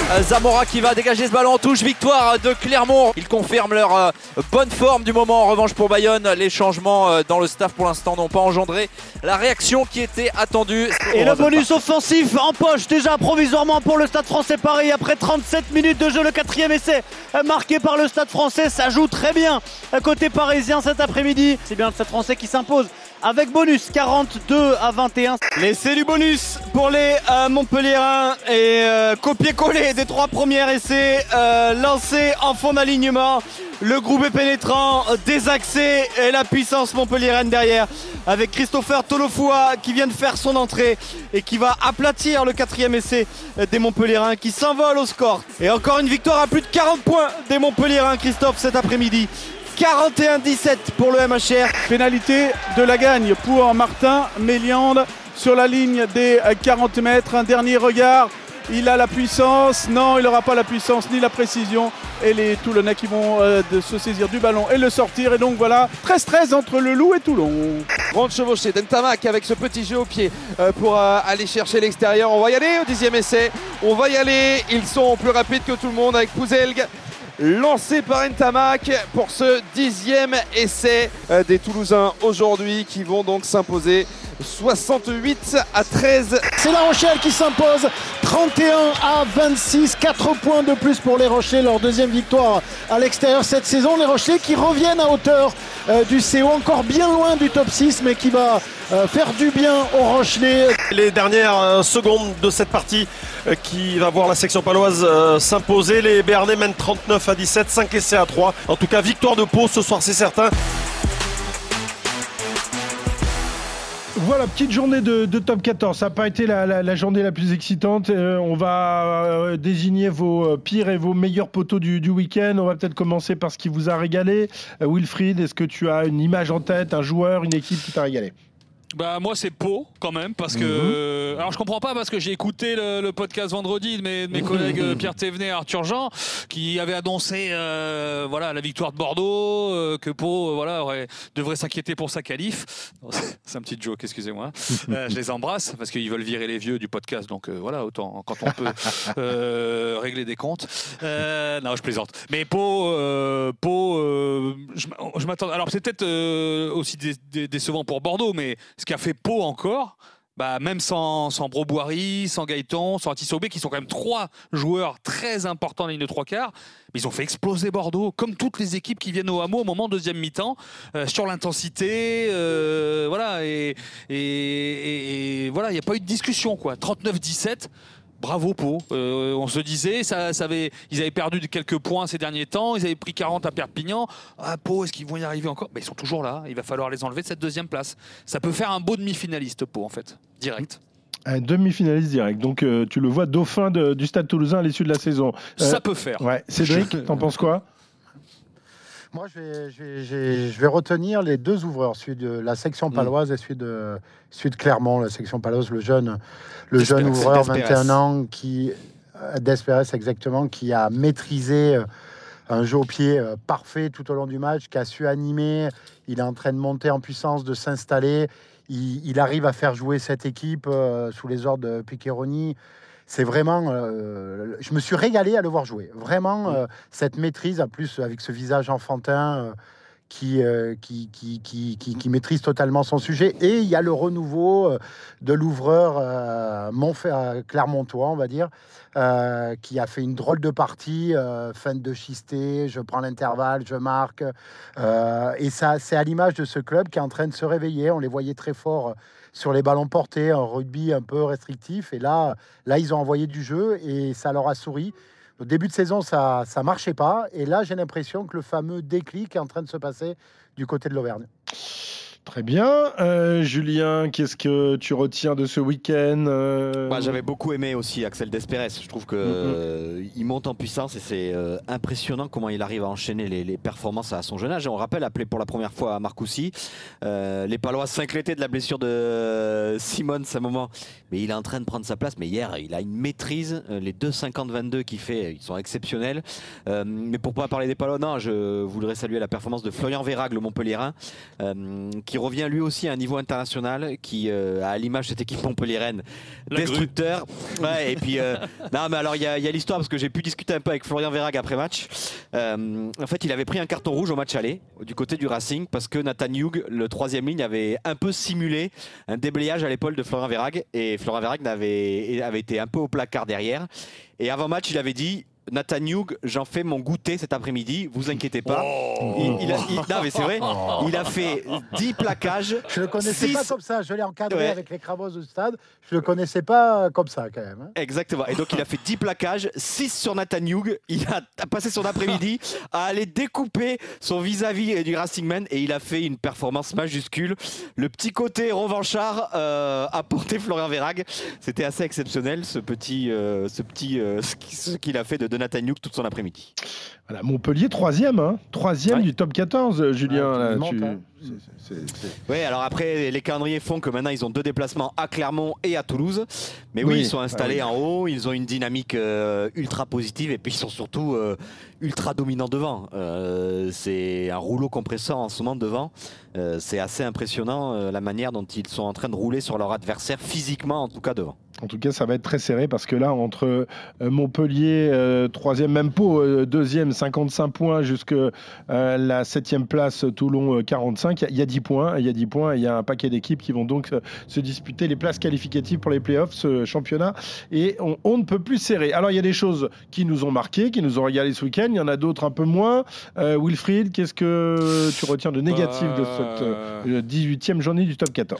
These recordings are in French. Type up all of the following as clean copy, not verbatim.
Zamora qui va dégager ce ballon en touche, victoire de Clermont. Ils confirment leur bonne forme du moment. En revanche pour Bayonne, les changements dans le staff pour l'instant n'ont pas engendré la réaction qui était attendue. Et le bonus offensif en poche déjà provisoirement pour le Stade Français Paris après 37 minutes de jeu. Le 4e essai marqué par le Stade Français, ça joue très bien côté parisien cet après-midi. C'est bien le Stade Français qui s'impose avec bonus 42-21. L'essai du bonus pour les Montpelliérains et copier-coller des 3 premiers essais lancés en fond d'alignement. Le groupe est pénétrant, désaxé et la puissance montpelliéraine derrière avec Christopher Tolofua qui vient de faire son entrée et qui va aplatir le 4e essai des Montpelliérains qui s'envole au score. Et encore une victoire à plus de 40 points des Montpelliérains, Christophe, cet après-midi. 41-17 pour le MHR. Pénalité de la gagne pour Martin Méliande sur la ligne des 40 mètres. Un dernier regard. Il a la puissance. Non, il n'aura pas la puissance ni la précision. Et les Toulonnais qui vont se saisir du ballon et le sortir. Et donc voilà, 13-13 entre le Loup et Toulon. Grande chevauchée d'Ntamak avec ce petit jeu au pied pour aller chercher l'extérieur. On va y aller au 10e essai. On va y aller. Ils sont plus rapides que tout le monde avec Pouzelg. Lancé par Ntamak pour ce 10e essai des Toulousains aujourd'hui qui vont donc s'imposer 68-13. C'est La Rochelle qui s'impose 31-26, 4 points de plus pour les Rochelais, leur 2e victoire à l'extérieur cette saison. Les Rochelais qui reviennent à hauteur du CO, encore bien loin du top 6 mais qui va faire du bien aux Rochelais. Les dernières secondes de cette partie qui va voir la section paloise s'imposer. Les Béarnais mènent 39-17, 5 essais à 3. En tout cas, victoire de Pau ce soir, c'est certain. Voilà, petite journée de top 14. Ça n'a pas été la journée la plus excitante. On va désigner vos pires et vos meilleurs poteaux du week-end. On va peut-être commencer par ce qui vous a régalé. Wilfried, est-ce que tu as une image en tête, un joueur, une équipe qui t'a régalé ? Bah moi c'est Pau quand même parce que alors je comprends pas parce que j'ai écouté le podcast vendredi de mes collègues Pierre Thévenet et Arthur Jean qui avaient annoncé voilà la victoire de Bordeaux que Pau devrait s'inquiéter pour sa qualif. C'est un petit joke, excusez-moi. Je les embrasse parce qu'ils veulent virer les vieux du podcast donc voilà autant quand on peut régler des comptes. Non je plaisante. Mais Pau je m'attends. Alors c'est peut-être aussi décevant pour Bordeaux mais ce qu'a fait Pau encore, même sans Broboiry, sans Gaëtan, sans Atissobé, qui sont quand même 3 joueurs très importants en ligne de 3 quarts, mais ils ont fait exploser Bordeaux, comme toutes les équipes qui viennent au hameau au moment de 2e mi-temps, sur l'intensité, voilà, et voilà, il n'y a pas eu de discussion, quoi. 39-17. Bravo Pau, on se disait, ils avaient perdu quelques points ces derniers temps, ils avaient pris 40 à Perpignan. Ah, Pau, est-ce qu'ils vont y arriver encore ? Ils sont toujours là, il va falloir les enlever de cette 2e place. Ça peut faire un beau demi-finaliste Pau en fait, direct. Un demi-finaliste direct, donc tu le vois dauphin du Stade Toulousain à l'issue de la saison. Ça peut faire. Ouais. Cédric, t'en penses quoi ? Moi, je vais retenir les 2 ouvreurs, celui de la section paloise et celui de Clermont, la section paloise, le jeune ouvreur, 21 ans, d'Espérès exactement, qui a maîtrisé un jeu au pied parfait tout au long du match, qui a su animer. Il est en train de monter en puissance, de s'installer. Il arrive à faire jouer cette équipe sous les ordres de Piccheroni. C'est vraiment, je me suis régalé à le voir jouer. Vraiment, cette maîtrise, en plus avec ce visage enfantin qui maîtrise totalement son sujet. Et il y a le renouveau de l'ouvreur Clermontois, on va dire, qui a fait une drôle de partie, fin de schisté, je prends l'intervalle, je marque. Et ça, c'est à l'image de ce club qui est en train de se réveiller. On les voyait très forts sur les ballons portés, un rugby un peu restrictif. Et là, ils ont envoyé du jeu et ça leur a souri. Au début de saison, ça marchait pas. Et là, j'ai l'impression que le fameux déclic est en train de se passer du côté de l'Auvergne. Très bien. Julien, qu'est-ce que tu retiens de ce week-end J'avais beaucoup aimé aussi Axel Despérès. Je trouve qu'il monte en puissance et c'est impressionnant comment il arrive à enchaîner les performances à son jeune âge. On rappelle, appelé pour la première fois à Marcoussis. Les Palois s'inquiétaient de la blessure de Simons à un moment. Mais il est en train de prendre sa place. Mais hier, il a une maîtrise. Les 2,50-22 qu'il fait, ils sont exceptionnels. Mais pour ne pas parler des Palois, non, je voudrais saluer la performance de Florian Vérag, le Montpelliérain, qui qui revient lui aussi à un niveau international, qui a à l'image de cette équipe montpelliéraine, destructeur. Ouais, et puis non, mais alors il y a l'histoire parce que j'ai pu discuter un peu avec Florian Verhaeghe après match. En fait, il avait pris un carton rouge au match aller du côté du Racing parce que Nathan Hughes, le troisième ligne, avait un peu simulé un déblayage à l'épaule de Florian Verhaeghe et Florian Verhaeghe avait été un peu au placard derrière. Et avant match, il avait dit: Nathan Hughes, j'en fais mon goûter cet après-midi, vous inquiétez pas. Non mais c'est vrai, il a fait 10 plaquages. Je le connaissais pas comme ça, je l'ai encadré avec les Crabos du stade, je le connaissais pas comme ça quand même. Exactement, et donc il a fait 10 plaquages, 6 sur Nathan Hughes, il a passé son après-midi à aller découper son vis-à-vis du Racing Man et il a fait une performance majuscule. Le petit côté revanchard a porté Florian Verhaeghe, c'était assez exceptionnel ce qu'il a fait de Nathan Hughes toute son après-midi. Voilà, Montpellier, troisième du top 14, Julien. Oui, alors après, les calendriers font que maintenant, ils ont 2 déplacements à Clermont et à Toulouse. Mais oui, ils sont installés en haut, ils ont une dynamique ultra positive et puis ils sont surtout ultra dominants devant. C'est un rouleau compresseur en ce moment devant. C'est assez impressionnant la manière dont ils sont en train de rouler sur leur adversaire, physiquement en tout cas devant. En tout cas, ça va être très serré parce que là, entre Montpellier, 3e même pot, 2e 55 points jusqu'à la 7e place, Toulon 45, il y a 10 points. Il y a un paquet d'équipes qui vont donc se disputer les places qualificatives pour les playoffs, ce championnat. Et on ne peut plus serrer. Alors, il y a des choses qui nous ont marqué, qui nous ont régalé ce week-end. Il y en a d'autres un peu moins. Wilfried, qu'est-ce que tu retiens de négatif de cette 18e journée du top 14 ?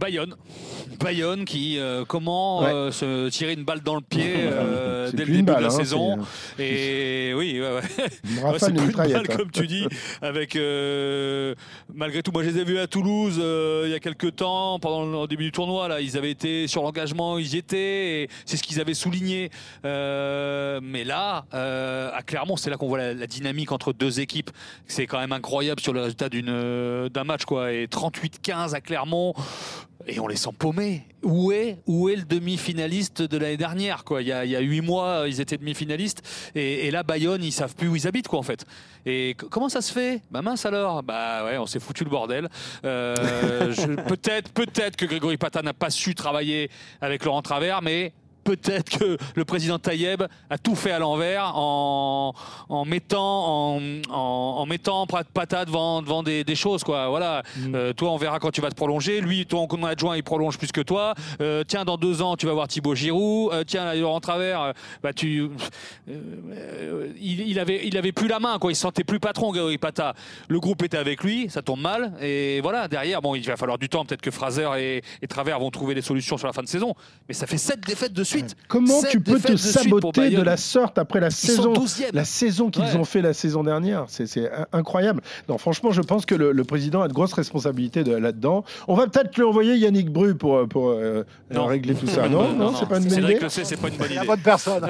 Bayonne qui comment se tirer une balle dans le pied dès le début de la saison. Et oui, c'est plus une balle comme tu dis. Avec malgré tout, moi je les ai vus à Toulouse il y a quelques temps pendant le début du tournoi. Là, ils avaient été sur l'engagement, ils y étaient. Et c'est ce qu'ils avaient souligné. Mais là, à Clermont, c'est là qu'on voit la dynamique entre deux équipes. C'est quand même incroyable sur le résultat d'un match, quoi. Et 38-15 à Clermont. Et on les sent paumés. Où est le demi-finaliste de l'année dernière, quoi. Il y a 8 mois, ils étaient demi-finalistes. Et là, Bayonne, ils savent plus où ils habitent, quoi, en fait. Et comment ça se fait ? Bah mince alors. Bah ouais, on s'est foutu le bordel. Peut-être que Grégory Pata n'a pas su travailler avec Laurent Travers, mais peut-être que le président Taïeb a tout fait à l'envers en mettant Pata devant des choses, quoi. Voilà. Toi, on verra quand tu vas te prolonger. Lui, ton adjoint, il prolonge plus que toi. Tiens, dans 2 ans, tu vas voir Thibaut Giroud. Tiens, Laurent Travers, il avait plus la main, quoi. Il se sentait plus patron, Grégory Pata. Le groupe était avec lui, ça tombe mal. Et voilà, derrière, bon, il va falloir du temps. Peut-être que Fraser et Travers vont trouver des solutions sur la fin de saison. Mais ça fait 7 défaites de suite. Comment tu peux te saboter de la sorte après la saison qu'ils ont fait la saison dernière? C'est incroyable. Non, franchement, je pense que le président a de grosses responsabilités là-dedans. On va peut-être lui envoyer Yannick Bru pour régler tout ça. Non, c'est pas une bonne idée. C'est pas une bonne idée. La bonne personne.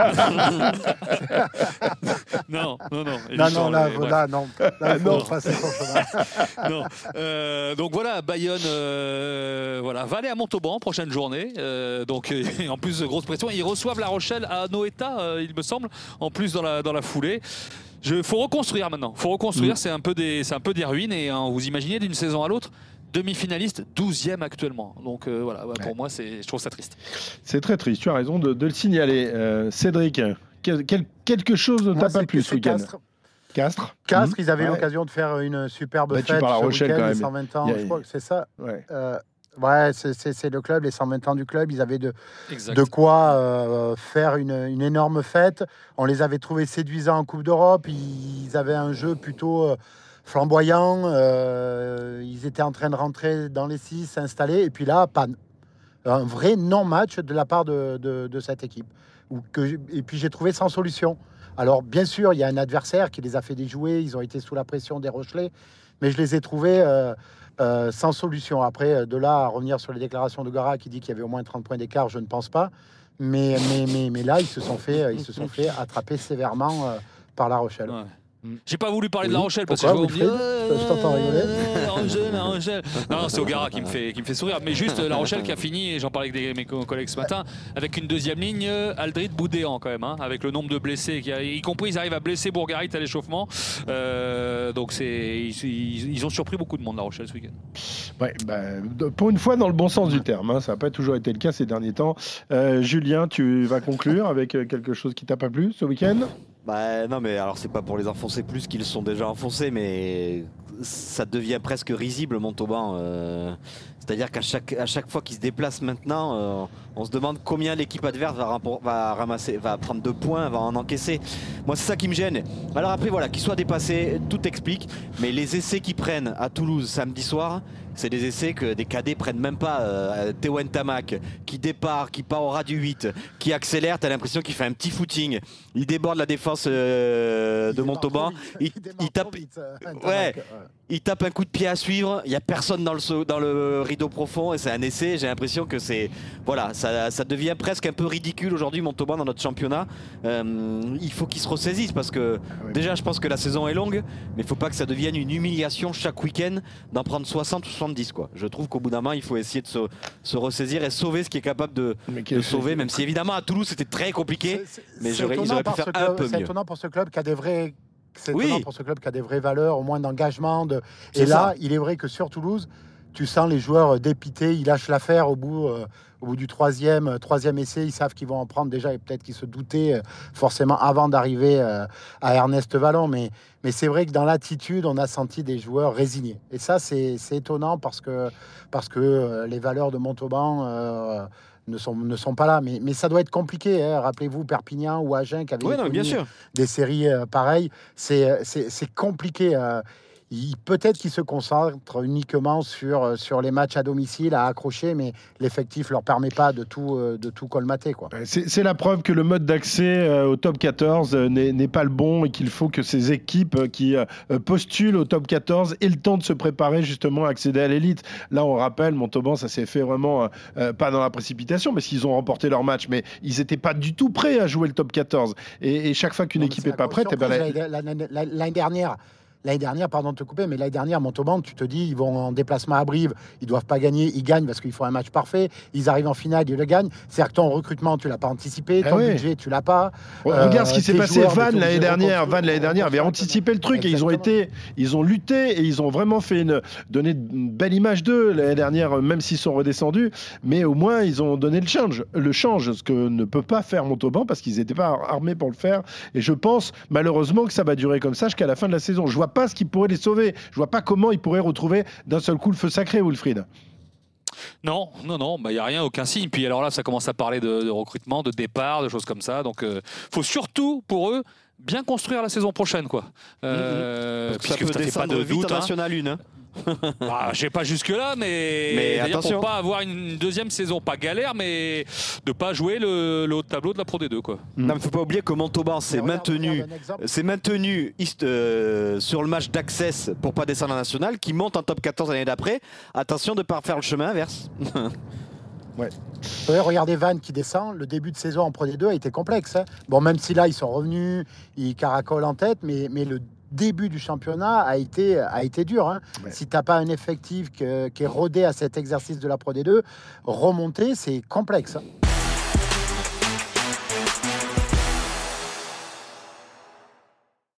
Non. Là, non. Passer son chemin. Non. Donc voilà, Bayonne va aller à Montauban prochaine journée. Donc en plus grosse pression. Ils reçoivent La Rochelle à Noeta, il me semble, en plus dans la foulée. Faut reconstruire maintenant. C'est un peu des ruines et vous imaginez d'une saison à l'autre. Demi-finaliste, 12e actuellement. Donc pour moi, je trouve ça triste. C'est très triste, tu as raison de le signaler. Cédric, quelque chose ne t'a pas plu ce week-end? Castres, ils avaient l'occasion de faire une superbe fête. Tu parles à Rochelle quand même. 120 ans, je crois que c'est ça. Ouais, c'est le club, les 120 ans du club. Ils avaient de quoi faire une énorme fête. On les avait trouvés séduisants en Coupe d'Europe. Ils avaient un jeu plutôt flamboyant. Ils étaient en train de rentrer dans les 6, s'installer. Et puis là, panne. Un vrai non-match de la part de cette équipe. Et puis j'ai trouvé sans solution. Alors bien sûr, il y a un adversaire qui les a fait déjouer. Ils ont été sous la pression des Rochelais. Mais je les ai trouvés... sans solution. Après, de là à revenir sur les déclarations de Gara qui dit qu'il y avait au moins 30 points d'écart, je ne pense pas. Mais là, ils se sont fait attraper sévèrement par La Rochelle. J'ai pas voulu parler de La Rochelle parce Pourquoi, que je vois je t'entends rigoler. La Rochelle. Non, c'est O'Gara qui me fait sourire. Mais juste La Rochelle qui a fini, et j'en parlais avec mes collègues ce matin, avec une deuxième ligne, Aldrid Boudéan quand même, avec le nombre de blessés, y compris ils arrivent à blesser Bourgarit à l'échauffement. Donc ils ont surpris beaucoup de monde La Rochelle ce week-end. Ouais, pour une fois dans le bon sens du terme, ça n'a pas toujours été le cas ces derniers temps. Julien, tu vas conclure avec quelque chose qui t'a pas plu ce week-end ? Non, mais alors c'est pas pour les enfoncer plus qu'ils sont déjà enfoncés, mais ça devient presque risible Montauban. C'est-à-dire qu'à chaque fois qu'ils se déplacent maintenant, on se demande combien l'équipe adverse va prendre de points, va en encaisser. Moi, c'est ça qui me gêne. Alors après, voilà, qu'ils soient dépassés, tout explique. Mais les essais qu'ils prennent à Toulouse samedi soir, c'est des essais que des cadets prennent même pas. Théo Ntamak qui départ, qui part au ras du 8, qui accélère, t'as l'impression qu'il fait un petit footing. Il déborde la défense de Montauban. Il tape un coup de pied à suivre. Il n'y a personne dans le rideau profond et c'est un essai. J'ai l'impression que ça devient presque un peu ridicule aujourd'hui Montauban dans notre championnat. Il faut qu'ils se ressaisissent parce que déjà je pense que la saison est longue, mais il ne faut pas que ça devienne une humiliation chaque week-end d'en prendre 60 ou 70 quoi. Je trouve qu'au bout d'un moment il faut essayer de se ressaisir et sauver ce qui est capable de sauver, même si évidemment à Toulouse c'était très compliqué, mais ils auraient pu faire un peu mieux. C'est étonnant pour ce club qui a des vrais... pour ce club qui a des vraies valeurs, au moins d'engagement. Et là, il est vrai que sur Toulouse, tu sens les joueurs dépités, ils lâchent l'affaire au bout du troisième essai. Ils savent qu'ils vont en prendre déjà et peut-être qu'ils se doutaient forcément avant d'arriver à Ernest Vallon. Mais c'est vrai que dans l'attitude, on a senti des joueurs résignés. Et ça, c'est étonnant parce que les valeurs de Montauban... ne sont pas là, mais ça doit être compliqué. Rappelez-vous Perpignan ou Agen qui avaient des séries pareilles. C'est compliqué. Peut-être qu'ils se concentrent uniquement sur les matchs à domicile à accrocher, mais l'effectif leur permet pas de tout colmater, quoi. C'est la preuve que le mode d'accès au top 14 n'est pas le bon et qu'il faut que ces équipes qui postulent au top 14 aient le temps de se préparer justement à accéder à l'élite. Là, on rappelle, Montauban, ça s'est fait vraiment pas dans la précipitation parce qu'ils ont remporté leur match, mais ils n'étaient pas du tout prêts à jouer le top 14. Et chaque fois qu'une équipe n'est pas prête... L'année dernière, pardon de te couper, mais l'année dernière, Montauban, tu te dis, ils vont en déplacement à Brive, ils doivent pas gagner, ils gagnent parce qu'il faut un match parfait, ils arrivent en finale, ils le gagnent. C'est-à-dire que ton recrutement, tu l'as pas anticipé, ton budget, tu l'as pas. Regarde ce qui s'est passé. Vannes l'année dernière avait anticipé le truc. Exactement. Et ils ont lutté et ils ont vraiment donné une belle image d'eux l'année dernière, même s'ils sont redescendus. Mais au moins, ils ont donné le change, ce que ne peut pas faire Montauban parce qu'ils n'étaient pas armés pour le faire. Et je pense, malheureusement, que ça va durer comme ça jusqu'à la fin de la saison. Je vois pas ce qui pourrait les sauver. Je vois pas comment ils pourraient retrouver d'un seul coup le feu sacré, Wilfried. Non, y a rien, aucun signe. Puis alors là, ça commence à parler de recrutement, de départ, de choses comme ça. Donc, faut surtout pour eux bien construire la saison prochaine, quoi. Puisque ça peut descendre vite en National 1. Je sais pas jusque là, mais attention, pour pas avoir une deuxième saison pas galère, mais de pas jouer le haut de tableau de la Pro D2 quoi. Non, mais faut pas oublier que Montauban s'est maintenu sur le match d'access pour pas descendre en national, qui monte en top 14 l'année d'après. Attention de pas faire le chemin inverse. Ouais. Regardez Vannes qui descend, le début de saison en Pro D2 a été complexe. Bon, même si là ils sont revenus, ils caracolent en tête, mais le début du championnat a été dur. Ouais. Si tu n'as pas un effectif qui est rodé à cet exercice de la Pro D2, remonter, c'est complexe.